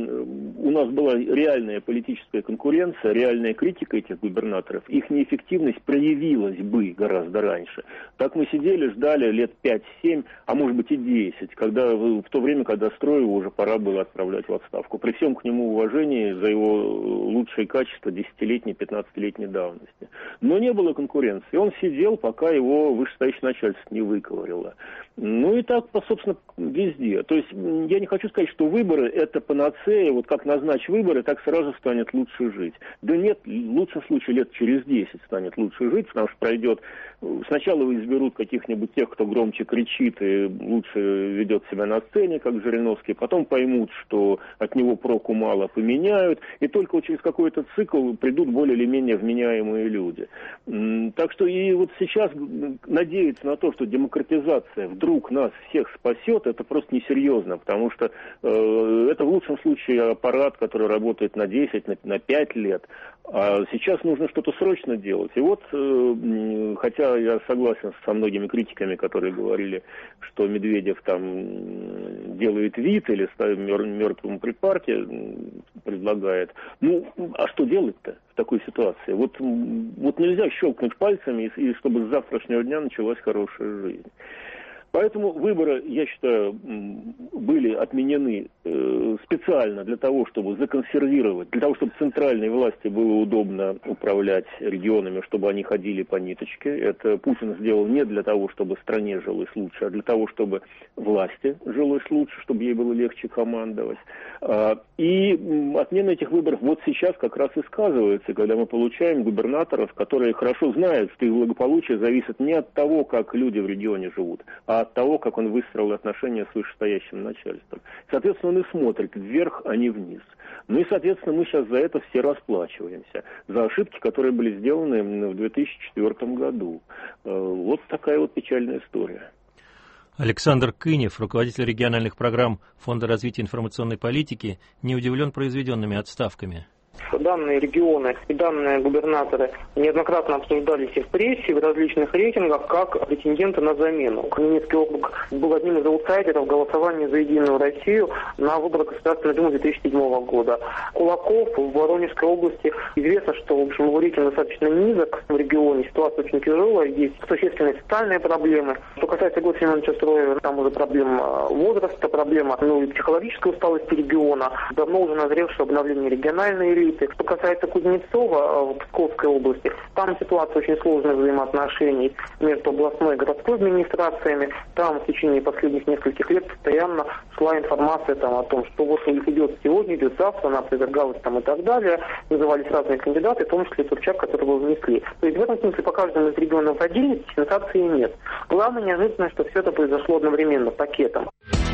у нас была реальная политическая конкуренция, реальная критика этих губернаторов, их неэффективность проявилась бы гораздо раньше. Так мы сидели, ждали лет пять-семь, а может быть и десять, когда, в то время, когда Строеву уже пора было отправлять в отставку. При всем к нему уважении за его лучшие качества десятилетней, пятнадцатилетней давности. Но не было конкуренции. Он сидел, пока его вышестоящее начальство не выковырило. Ну и так, собственно, везде. То есть я не хочу сказать, что выборы – это панацея, вот как назначь выборы, так сразу станет лучше жить. Да нет, в лучшем случае лет через десять станет лучше жить, потому что пройдет сначала изберут каких-нибудь тех, кто громче кричит и лучше ведет себя на сцене, как Жириновский, потом поймут, что от него проку мало, поменяют, и только через какой-то цикл придут более или менее вменяемые люди. Так что и вот сейчас надеяться на то, что демократизация вдруг нас всех спасет, это просто несерьезно, потому что э, это в лучшем случае аппарат, который работает на десять, на, на пять лет, а сейчас нужно что-то срочно делать. И вот, э, хотя я согласен со многими критиками, которые говорили, что Медведев там делает вид или ставит мертвому при партии, предлагает, ну, а что делать-то в такой ситуации? Вот, вот нельзя щелкнуть пальцами, и, и чтобы с завтрашнего дня началась хорошая жизнь. Поэтому выборы, я считаю, были отменены э, специально для того, чтобы законсервировать, для того, чтобы центральной власти было удобно управлять регионами, чтобы они ходили по ниточке. Это Путин сделал не для того, чтобы стране жилось лучше, а для того, чтобы власти жилось лучше, чтобы ей было легче командовать. А, и отмена этих выборов вот сейчас как раз и сказывается, когда мы получаем губернаторов, которые хорошо знают, что их благополучие зависит не от того, как люди в регионе живут, а от того, как он выстроил отношения с вышестоящим начальством. Соответственно, он и смотрит вверх, а не вниз. Ну и, соответственно, мы сейчас за это все расплачиваемся. За ошибки, которые были сделаны в две тысячи четвёртом году. Вот такая вот печальная история. Александр Кынев, руководитель региональных программ Фонда развития информационной политики, не удивлен произведенными отставками. Данные регионы и данные губернаторы неоднократно обсуждались и в прессе, и в различных рейтингах как претенденты на замену. Кременецкий округ был одним из аутсайдеров голосования за Единую Россию на выборах Государственной Думы две тысячи седьмого года. Кулаков в Воронежской области, известно, что, в общем, его рейтинг достаточно низок в регионе, ситуация очень тяжелая, есть существенные социальные проблемы. Что касается Георгия Семеновича Строева, там уже проблема возраста, проблема ну, и психологической усталости региона, давно уже назревшее обновление региональной элиты. Что касается Кузнецова в Псковской области, там ситуация очень сложная взаимоотношений между областной и городской администрациями. Там в течение последних нескольких лет постоянно шла информация там, о том, что вот идет сегодня, идет завтра, она опровергалась там и так далее. Назывались разные кандидаты, в том числе Собчак, которого внесли. То есть в этом смысле по каждому из регионов отдельности сенсации нет. Главное неожиданно, что все это произошло одновременно, пакетом.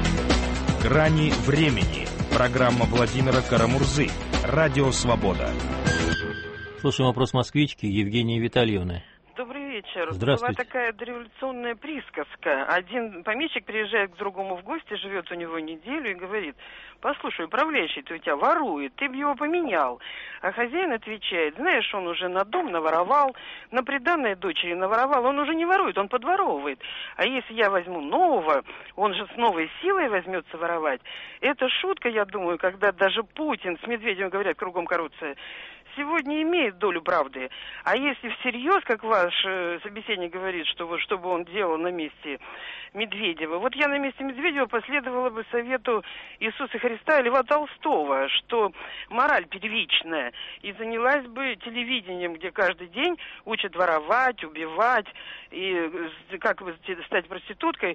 «Грани времени». Программа Владимира Карамурзы. Радио «Свобода». Слушаем вопрос москвички Евгении Витальевны. Добрый вечер. Здравствуйте. Была такая дореволюционная присказка. Один помещик приезжает к другому в гости, живет у него неделю и говорит: послушай, управляющий-то у тебя ворует, ты бы его поменял. А хозяин отвечает: знаешь, он уже на дом наворовал, на приданное дочери наворовал, он уже не ворует, он подворовывает. А если я возьму нового, он же с новой силой возьмется воровать. Это шутка, я думаю, когда даже Путин с Медведевым говорят, кругом коррупция, сегодня имеет долю правды. А если всерьез, как ваш э, собеседник говорит, что вот что бы он делал на месте Медведева, вот я на месте Медведева последовала бы совету Иисуса Христа и Льва Толстого, что мораль первичная, и занялась бы телевидением, где каждый день учат воровать, убивать, и как стать проституткой.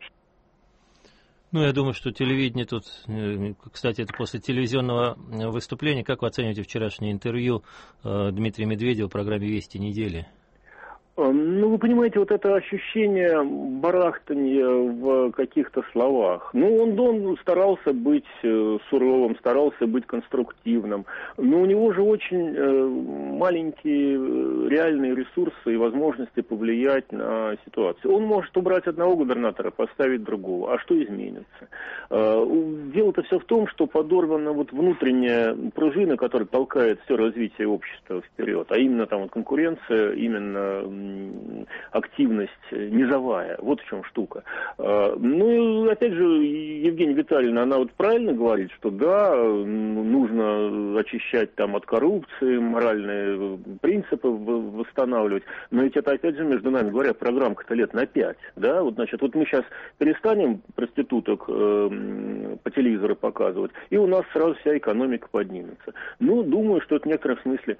Ну, я думаю, что телевидение тут, кстати, это после телевизионного выступления. Как вы оцениваете вчерашнее интервью Дмитрия Медведева в программе «Вести недели»? Ну, вы понимаете, вот это ощущение барахтания в каких-то словах. Ну, он, он старался быть суровым, старался быть конструктивным, но у него же очень маленькие реальные ресурсы и возможности повлиять на ситуацию. Он может убрать одного губернатора, поставить другого. А что изменится? Дело-то все в том, что подорвана вот внутренняя пружина, которая толкает все развитие общества вперед, а именно там вот конкуренция, именно активность низовая. Вот в чем штука. Ну и опять же, Евгения Витальевна, она вот правильно говорит, что да, нужно очищать там от коррупции, моральные принципы восстанавливать, но ведь это опять же, между нами говоря, программка-то лет на пять. Да? Вот, значит, вот мы сейчас перестанем проституток э, по телевизору показывать, и у нас сразу вся экономика поднимется. Ну, думаю, что это в некотором смысле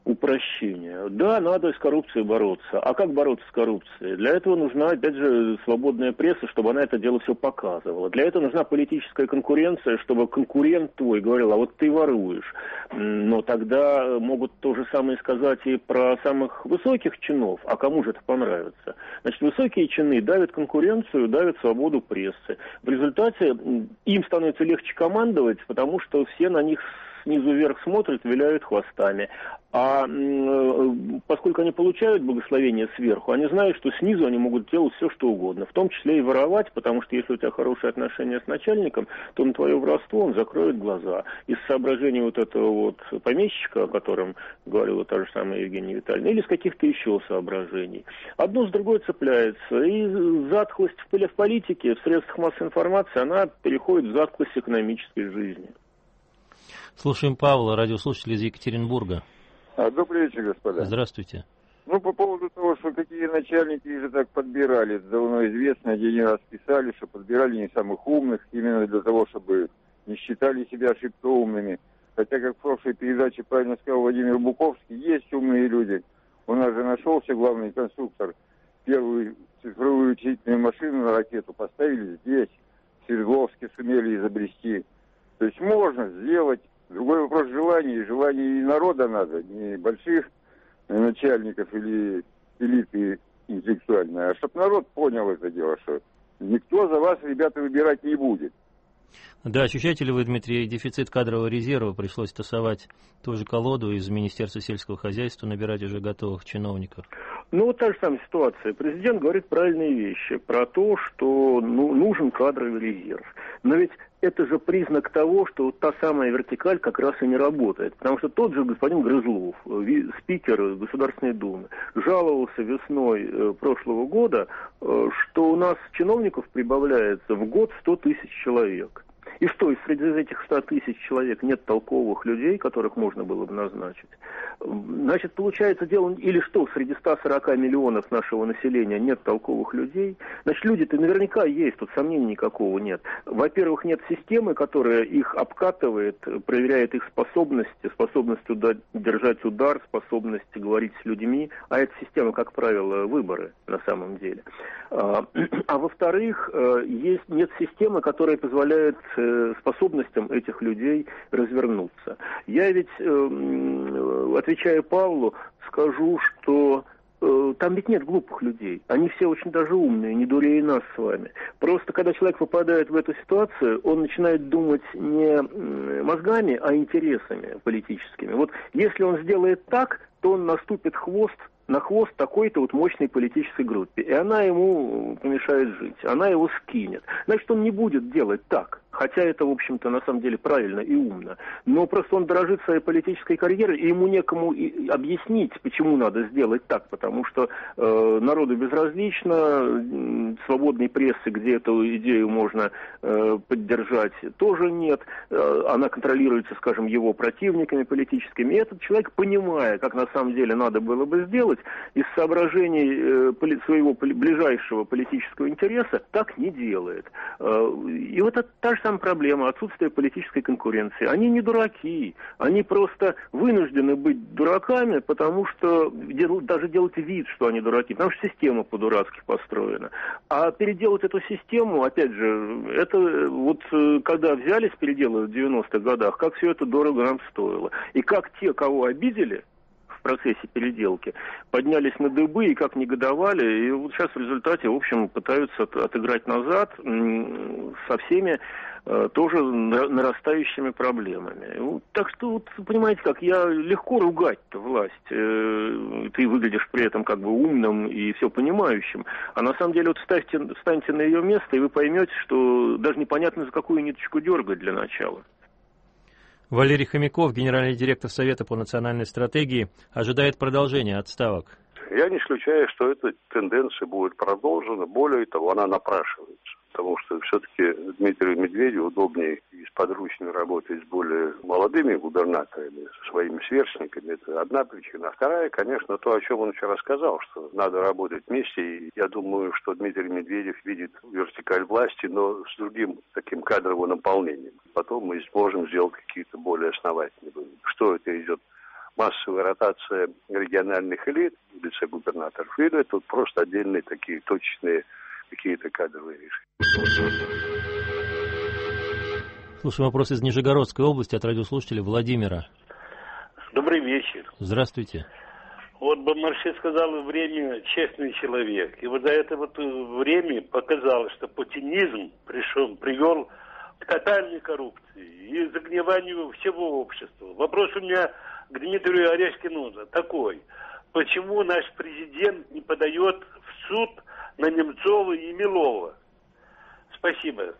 упрощения. Да, надо с коррупцией бороться. А как бороться с коррупцией? Для этого нужна, опять же, свободная пресса, чтобы она это дело все показывала. Для этого нужна политическая конкуренция, чтобы конкурент твой говорил, а вот ты воруешь. Но тогда могут то же самое сказать и про самых высоких чинов. А кому же это понравится? Значит, высокие чины давят конкуренцию, давят свободу прессы. В результате им становится легче командовать, потому что все на них снизу вверх смотрят, виляют хвостами. А э, поскольку они получают благословение сверху, они знают, что снизу они могут делать все, что угодно, в том числе и воровать, потому что если у тебя хорошие отношения с начальником, то на твое воровство он закроет глаза. Из соображений вот этого вот помещика, о котором говорила та же самая Евгения Витальевна, или из каких-то еще соображений. Одно с другой цепляется. И затхлость в политике, в средствах массовой информации, она переходит в затхлость экономической жизни. Слушаем Павла, радиослушатель из Екатеринбурга. А, добрый вечер, господа. Здравствуйте. Ну, по поводу того, что какие начальники же так подбирали, это давно известно, один раз писали, что подбирали не самых умных, именно для того, чтобы не считали себя шибко умными. Хотя, как в прошлой передаче правильно сказал Владимир Буковский, есть умные люди. У нас же нашелся главный конструктор. Первую цифровую учительную машину на ракету поставили здесь, в Свердловске сумели изобрести. То есть можно сделать. Другой вопрос желания. И желание и народа надо, не больших начальников или элиты интеллектуальной, а чтобы народ понял это дело, что никто за вас, ребята, выбирать не будет. Да, ощущаете ли вы, Дмитрий, дефицит кадрового резерва? Пришлось тасовать ту же колоду из Министерства сельского хозяйства, набирать уже готовых чиновников. Ну, вот та же самая ситуация. Президент говорит правильные вещи про то, что ну, нужен кадровый резерв. Но ведь это же признак того, что вот та самая вертикаль как раз и не работает. Потому что тот же господин Грызлов, спикер Государственной Думы, жаловался весной прошлого года, что у нас чиновников прибавляется в год сто тысяч человек. И что, среди этих ста тысяч человек нет толковых людей, которых можно было бы назначить? Значит, получается дело, или что, среди ста сорока миллионов нашего населения нет толковых людей? Значит, люди-то наверняка есть, тут сомнений никакого нет. Во-первых, нет системы, которая их обкатывает, проверяет их способности, способность держать удар, способность говорить с людьми, а эта система, как правило, выборы на самом деле. А, а во-вторых, есть, нет системы, которая позволяет способностям этих людей развернуться. Я ведь, отвечая Павлу, скажу, что там ведь нет глупых людей. Они все очень даже умные, не дурее нас с вами. Просто когда человек попадает в эту ситуацию, он начинает думать не мозгами, а интересами политическими. Вот если он сделает так, то он наступит хвост на хвост такой-то вот мощной политической группе. И она ему помешает жить. Она его скинет. Значит, он не будет делать так. Хотя это, в общем-то, на самом деле правильно и умно. Но просто он дорожит своей политической карьерой, и ему некому и объяснить, почему надо сделать так. Потому что э, народу безразлично, свободной прессы, где эту идею можно э, поддержать, тоже нет. Э, она контролируется, скажем, его противниками политическими. И этот человек, понимая, как на самом деле надо было бы сделать, из соображений э, поли- своего поли- ближайшего политического интереса, так не делает. Э, и вот это та же самая проблема, отсутствие политической конкуренции. Они не дураки, они просто вынуждены быть дураками, потому что дел- даже делать вид, что они дураки, потому что система по-дурацки построена. А переделать эту систему, опять же, это вот когда взялись переделывать в девяностых годах, как все это дорого нам стоило. И как те, кого обидели в процессе переделки, поднялись на дыбы и как негодовали, и вот сейчас в результате, в общем, пытаются от, отыграть назад м- со всеми э, тоже нарастающими проблемами. Вот, так что, вот, понимаете как, я легко ругать-то власть, э, ты выглядишь при этом как бы умным и все понимающим, а на самом деле вот встаньте, встаньте на ее место, и вы поймете, что даже непонятно, за какую ниточку дергать для начала. Валерий Хомяков, генеральный директор Совета по национальной стратегии, ожидает продолжения отставок. Я не исключаю, что эта тенденция будет продолжена. Более того, она напрашивается. Потому что все-таки Дмитрию Медведеву удобнее и сподручнее работать с более молодыми губернаторами, со своими сверстниками. Это одна причина. А вторая, конечно, то, о чем он вчера сказал, что надо работать вместе. И я думаю, что Дмитрий Медведев видит вертикаль власти, но с другим таким кадровым наполнением. Потом мы сможем сделать какие-то более основательные выводы. Что это идет массовая ротация региональных элит, вице-губернаторов, или тут просто отдельные такие точечные какие-то кадровые решения. Слушаем вопрос из Нижегородской области от радиослушателя Владимира. Добрый вечер. Здравствуйте. Вот Бомарши сказал, время честный человек. И вот за это вот время показалось, что путинизм пришел, привел к тотальной коррупции и загниванию всего общества. Вопрос у меня к Дмитрию Орешкину такой. Почему наш президент не подает в суд на Немцова и Милова? Спасибо.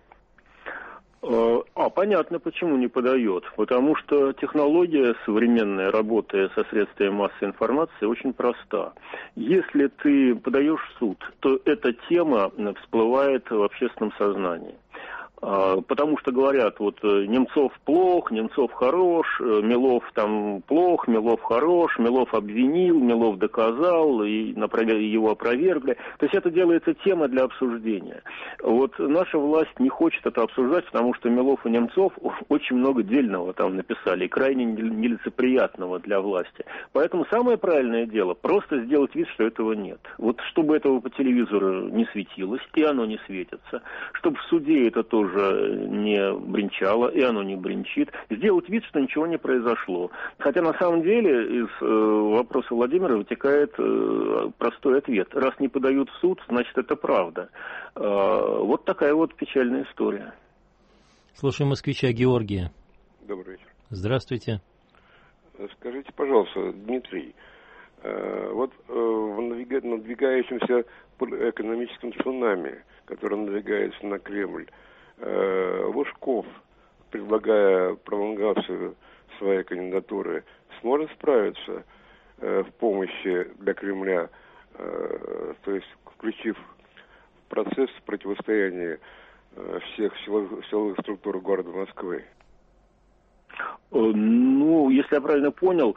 А, понятно, почему не подает. Потому что технология современная, работая со средствами массовой информации, очень проста. Если ты подаешь в суд, то эта тема всплывает в общественном сознании. Потому что говорят, вот Немцов плох, Немцов хорош, Милов там плох, Милов хорош, Милов обвинил, Милов доказал, и его опровергли. То есть это делается тема для обсуждения. Вот наша власть не хочет это обсуждать, потому что Милов и Немцов очень много дельного там написали, и крайне нелицеприятного для власти. Поэтому самое правильное дело просто сделать вид, что этого нет. Вот чтобы этого по телевизору не светилось, и оно не светится, чтобы в суде это тоже не бренчало, и оно не бренчит, сделать вид, что ничего не произошло. Хотя на самом деле из э, вопроса Владимира вытекает э, простой ответ. Раз не подают в суд, значит это правда. Э, вот такая вот печальная история. Слушаем москвича Георгия. Добрый вечер. Здравствуйте. Скажите, пожалуйста, Дмитрий, э, вот э, в надвигающемся экономическом цунами, которое надвигается на Кремль, Лужков, предлагая пролонгацию своей кандидатуры, сможет справиться э, в помощи для Кремля, э, то есть включив в процесс противостояния э, всех силовых, силовых структур города Москвы? Ну, если я правильно понял,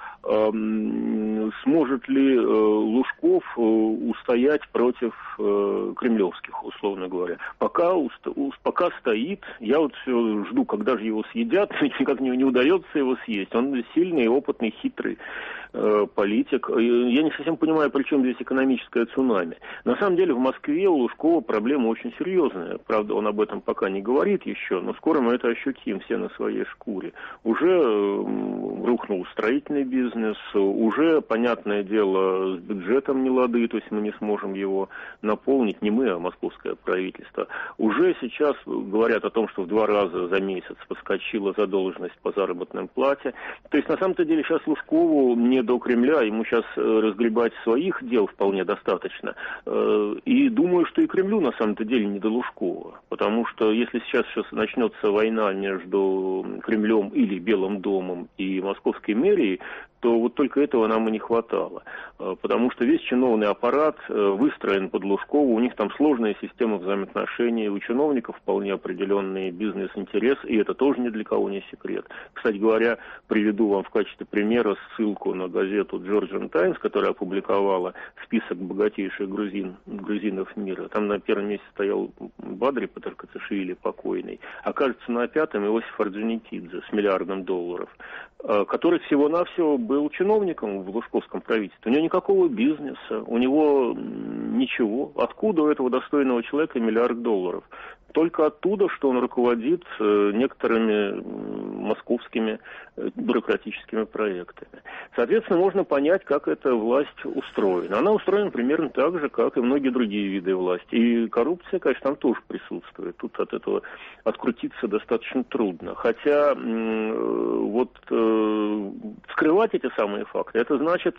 сможет ли Лужков устоять против кремлевских, условно говоря. Пока, пока стоит, я вот все жду, когда же его съедят, никак не, не удается его съесть. Он сильный, опытный, хитрый политик. Я не совсем понимаю, при чем здесь экономическое цунами. На самом деле в Москве у Лужкова проблема очень серьезная. Правда, он об этом пока не говорит еще, но скоро мы это ощутим все на своей шкуре. Уже рухнул строительный бизнес, уже, понятное дело, с бюджетом не лады, то есть мы не сможем его наполнить, не мы, а московское правительство. Уже сейчас говорят о том, что в два раза за месяц подскочила задолженность по заработной плате. То есть на самом-то деле сейчас Лужкову не до Кремля, ему сейчас разгребать своих дел вполне достаточно. И думаю, что и Кремлю на самом-то деле не до Лужкова, потому что если сейчас, сейчас начнется война между Кремлем или Белым домом и московской мэрией, то вот только этого нам и не хватало. Потому что весь чиновный аппарат выстроен под Лужкова, у них там сложная система взаимоотношений, у чиновников вполне определенный бизнес-интерес, и это тоже ни для кого не секрет. Кстати говоря, приведу вам в качестве примера ссылку на газету Georgian Times, которая опубликовала список богатейших грузин, грузинов мира. Там на первом месте стоял Бадри Патаркацишвили, покойный, а кажется, на пятом Иосиф Орджоникидзе с миллиардом долларов, который всего-навсего был чиновником в лужковском правительстве. У него никакого бизнеса, у него ничего. Откуда у этого достойного человека миллиард долларов? Только оттуда, что он руководит некоторыми московскими бюрократическими проектами. Соответственно, можно понять, как эта власть устроена. Она устроена примерно так же, как и многие другие виды власти. И коррупция, конечно, там тоже присутствует. Тут от этого открутиться достаточно трудно. Хотя вот скрывать эти самые факты, это значит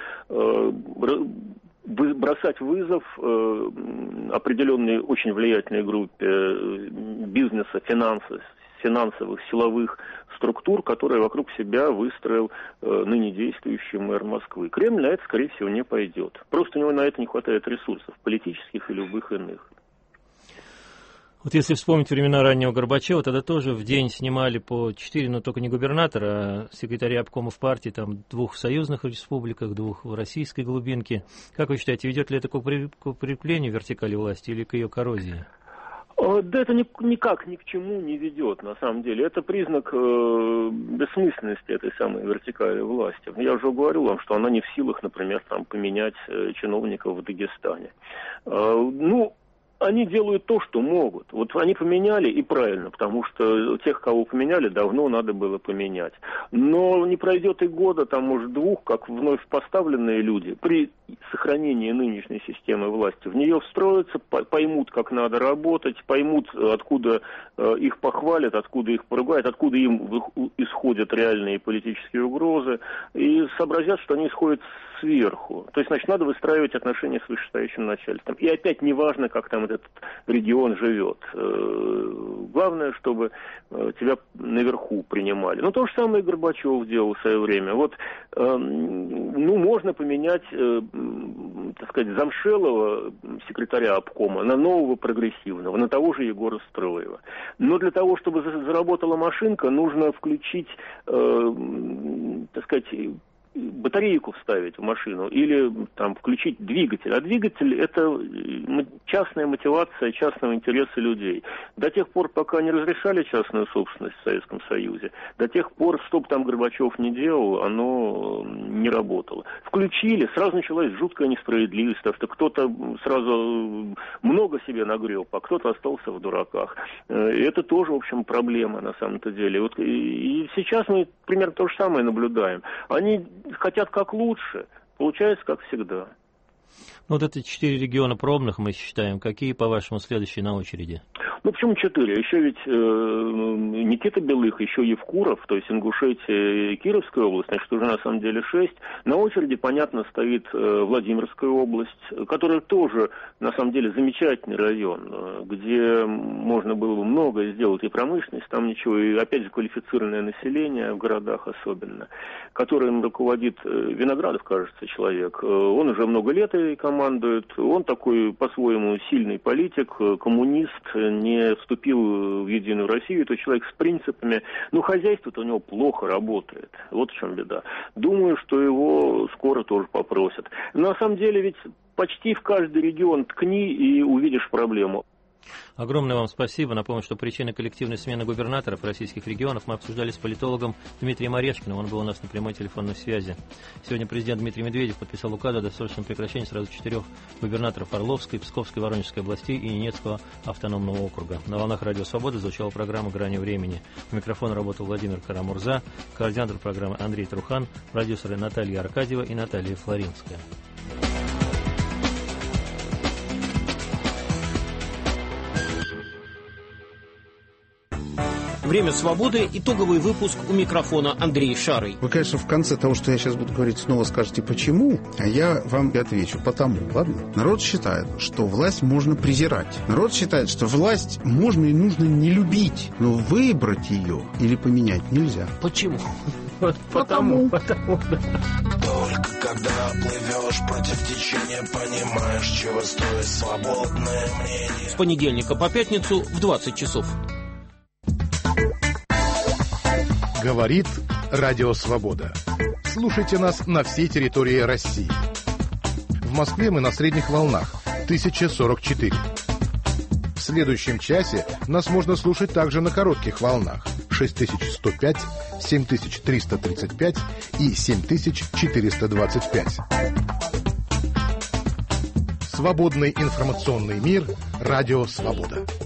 бросать вызов э, определенной очень влиятельной группе бизнеса, финансов, финансовых, силовых структур, которые вокруг себя выстроил э, ныне действующий мэр Москвы. Кремль на это, скорее всего, не пойдет. Просто у него на это не хватает ресурсов, политических и любых иных. Вот если вспомнить времена раннего Горбачева, тогда тоже в день снимали по четыре, но только не губернатора, а секретаря обкомов партий, там, двух в союзных республиках, двух в российской глубинке. Как вы считаете, ведет ли это к укреплению вертикали власти или к ее коррозии? Да это никак ни к чему не ведет, на самом деле. Это признак э, бессмысленности этой самой вертикали власти. Я уже говорил вам, что она не в силах, например, там, поменять э, чиновников в Дагестане. Э, ну, они делают то, что могут. Вот они поменяли, и правильно, потому что тех, кого поменяли, давно надо было поменять. Но не пройдет и года, там, может, двух, как вновь поставленные люди при сохранении нынешней системы власти в нее встроятся, поймут, как надо работать, поймут, откуда их похвалят, откуда их поругают, откуда им исходят реальные политические угрозы, и сообразят, что они исходят сверху. То есть, значит, надо выстраивать отношения с вышестоящим начальством. И опять неважно, как там этот регион живет. Главное, чтобы тебя наверху принимали. Ну, то же самое и Горбачев делал в свое время. Вот, ну, можно поменять, так сказать, замшелого секретаря обкома на нового прогрессивного, на того же Егора Строева. Но для того, чтобы заработала машинка, нужно включить, так сказать, батарейку вставить в машину или там включить двигатель. А двигатель — это частная мотивация частного интереса людей. До тех пор, пока не разрешали частную собственность в Советском Союзе, до тех пор, что бы там Горбачев не делал, оно не работало. Включили, сразу началась жуткая несправедливость, потому что кто-то сразу много себе нагреб, а кто-то остался в дураках. И это тоже, в общем, проблема на самом-то деле. Вот и сейчас мы примерно то же самое наблюдаем. Они хотят как лучше, получается как всегда. Ну, вот эти четыре региона пробных мы считаем. Какие, по-вашему, следующие на очереди? Ну, почему четыре? Еще ведь э, Никита Белых, еще Евкуров, то есть Ингушетия и Кировская область, значит, уже на самом деле шесть. На очереди, понятно, стоит э, Владимирская область, которая тоже, на самом деле, замечательный район, где можно было бы многое сделать, и промышленность, там ничего, и, опять же, квалифицированное население в городах особенно, которым руководит э, Виноградов, кажется, человек. Он уже много лет и командует, он такой, по-своему, сильный политик, коммунист, не вступил в Единую Россию, это человек с принципами, но хозяйство-то у него плохо работает, вот в чем беда. Думаю, что его скоро тоже попросят. На самом деле ведь почти в каждый регион ткни и увидишь проблему. Огромное вам спасибо. Напомню, что причины коллективной смены губернаторов российских регионов мы обсуждали с политологом Дмитрием Орешкиным. Он был у нас на прямой телефонной связи. Сегодня президент Дмитрий Медведев подписал указ о досрочном прекращении сразу четырех губернаторов Орловской, Псковской, Воронежской областей и Ненецкого автономного округа. На волнах Радио Свобода звучала программа «Грани времени». У микрофона работал Владимир Карамурза, координатор программы Андрей Трухан, продюсеры Наталья Аркадьева и Наталья Флоринская. Время свободы. Итоговый выпуск, у микрофона Андрей Шарый. Вы, конечно, в конце того, что я сейчас буду говорить, снова скажете «почему?», а я вам и отвечу «потому». Ладно? Народ считает, что власть можно презирать. Народ считает, что власть можно и нужно не любить, но выбрать ее или поменять нельзя. Почему? Вот потому. Потому, да. Только когда плывешь против течения, понимаешь, чего стоит свободное мнение. С понедельника по пятницу в двадцать часов. Говорит Радио Свобода. Слушайте нас на всей территории России. В Москве мы на средних волнах тысяча сорок четыре. В следующем часе нас можно слушать также на коротких волнах шесть тысяч сто пять, семь тысяч триста тридцать пять и семь тысяч четыреста двадцать пять. Свободный информационный мир. Радио Свобода.